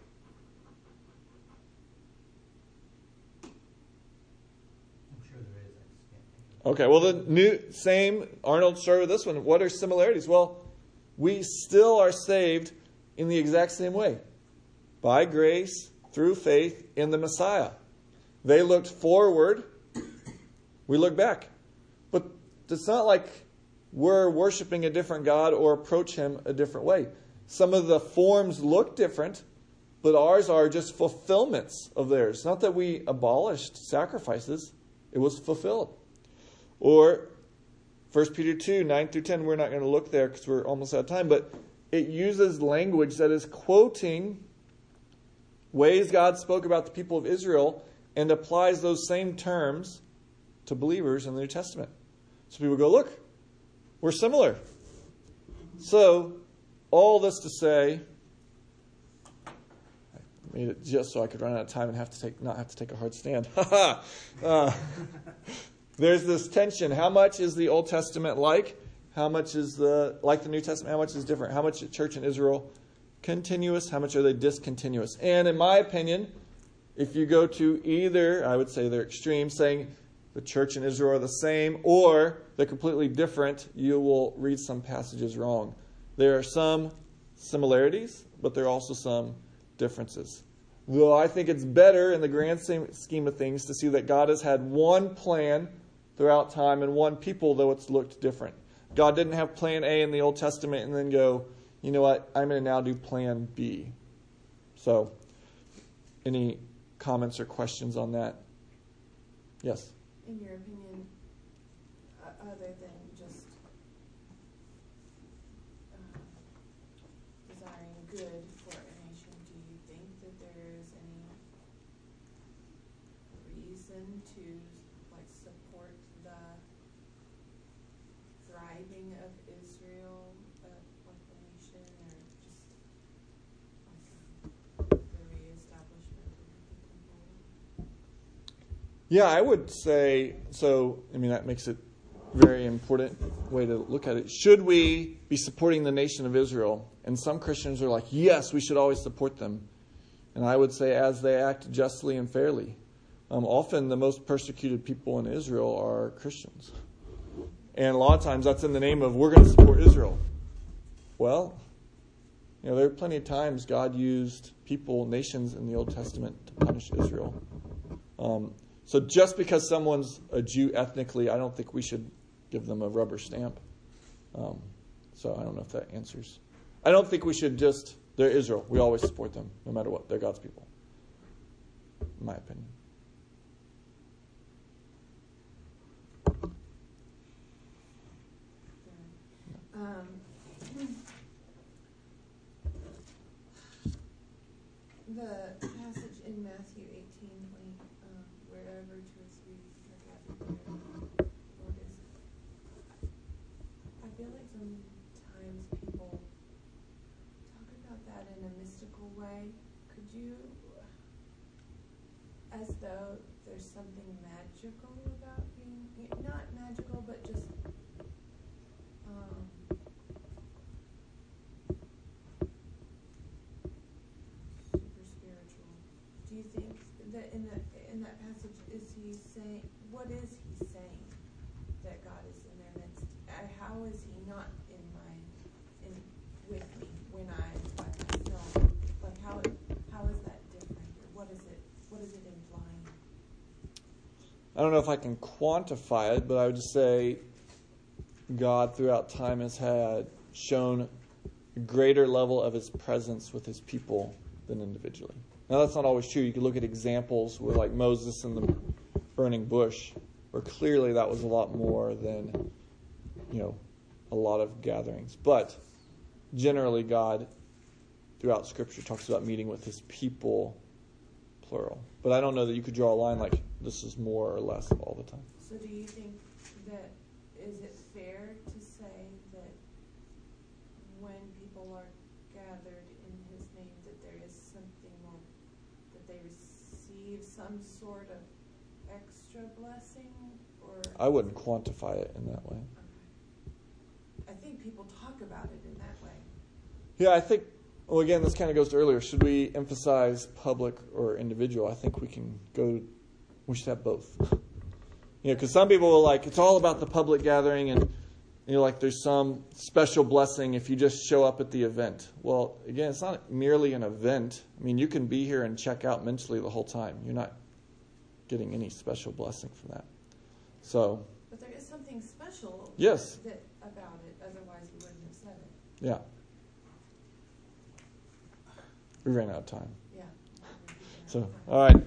[SPEAKER 1] Okay, well, the new, same, Arnold started with this one. What are similarities? Well, we still are saved in the exact same way. By grace, through faith, in the Messiah. They looked forward. We look back. But it's not like we're worshiping a different God or approach Him a different way. Some of the forms look different, but ours are just fulfillments of theirs. Not that we abolished sacrifices. It was fulfilled. Or First Peter two, nine through ten, we're not going to look there because we're almost out of time, but it uses language that is quoting ways God spoke about the people of Israel and applies those same terms to believers in the New Testament. So people go, look, we're similar. So, all this to say, I made it just so I could run out of time and have to take not have to take a hard stand. uh, There's this tension. How much is the Old Testament like? How much is the like the New Testament? How much is different? How much is church in Israel continuous? How much are they discontinuous? And in my opinion, if you go to either, I would say they're extreme, saying the church and Israel are the same, or they're completely different, you will read some passages wrong. There are some similarities, but there are also some differences. Though I think it's better in the grand scheme of things to see that God has had one plan throughout time and one people, though it's looked different. God didn't have plan A in the Old Testament and then go, you know what, I'm going to now do plan B. So, any comments or questions on that? Yes?
[SPEAKER 6] In your opinion, uh, other than just uh, desiring good for a nation, do you think that there is any reason to like support the thriving of Israel, uh, like the nation, or just like um, the reestablishment of the temple?
[SPEAKER 1] Yeah, I would say, so, I mean, that makes it a very important way to look at it. Should we be supporting the nation of Israel? And some Christians are like, yes, we should always support them. And I would say as they act justly and fairly. Um, often the most persecuted people in Israel are Christians. And a lot of times that's in the name of, we're going to support Israel. Well, you know, there are plenty of times God used people, nations in the Old Testament to punish Israel. Um, so just because someone's a Jew ethnically, I don't think we should give them a rubber stamp. Um, so I don't know if that answers. I don't think we should just, they're Israel. We always support them, no matter what. They're God's people, in my opinion.
[SPEAKER 6] Um, the passage in Matthew eighteen twenty, uh, wherever two or three are gathered there, Lord is. I feel like sometimes people talk about that in a mystical way. Could you, as though there's something magical about being, not magical, but just um, super spiritual. Do you think that in that in that passage is he saying, what is he saying that God is in their midst? Uh, how is he not in my in with me when I'm by myself? Like how how is that different? Or what is it what is it implying?
[SPEAKER 1] I don't know if I can quantify it, but I would just say God throughout time has had shown a greater level of his presence with his people than individually. Now that's not always true. You could look at examples with like Moses and the burning bush, where clearly that was a lot more than, you know, a lot of gatherings. But generally God throughout Scripture talks about meeting with his people, plural. But I don't know that you could draw a line like this is more or less all the time.
[SPEAKER 6] So do you think that, is it fair to say that when people are gathered in his name that there is something more, that they receive some sort of extra blessing? Or
[SPEAKER 1] I wouldn't quantify it in that way.
[SPEAKER 6] Okay. I think people talk about it in that way.
[SPEAKER 1] Yeah, I think, well, again, this kind of goes to earlier. Should we emphasize public or individual? I think we can go, we should have both. You know, because some people will like, it's all about the public gathering and, you know, like there's some special blessing if you just show up at the event. Well, again, it's not merely an event. I mean, you can be here and check out mentally the whole time. You're not getting any special blessing from that. So.
[SPEAKER 6] But there is something special
[SPEAKER 1] Yes.
[SPEAKER 6] that, about it, otherwise we wouldn't have said it.
[SPEAKER 1] Yeah. We ran out of time.
[SPEAKER 6] Yeah.
[SPEAKER 1] So, all right.